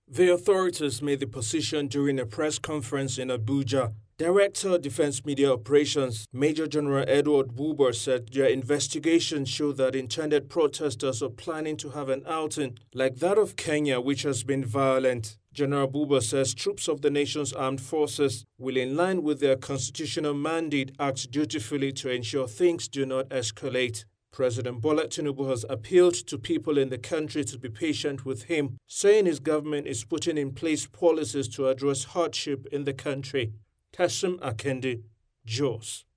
The authorities made the position during a press conference in Abuja. Director of Defense Media Operations, Major General Edward Buba, said their investigation showed that intended protesters are planning to have an outing like that of Kenya, which has been violent. General Buba says troops of the nation's armed forces will, in line with their constitutional mandate, act dutifully to ensure things do not escalate. President Bola Tinubu has appealed to people in the country to be patient with him, saying his government is putting in place policies to address hardship in the country. Tassim Akende, Jos.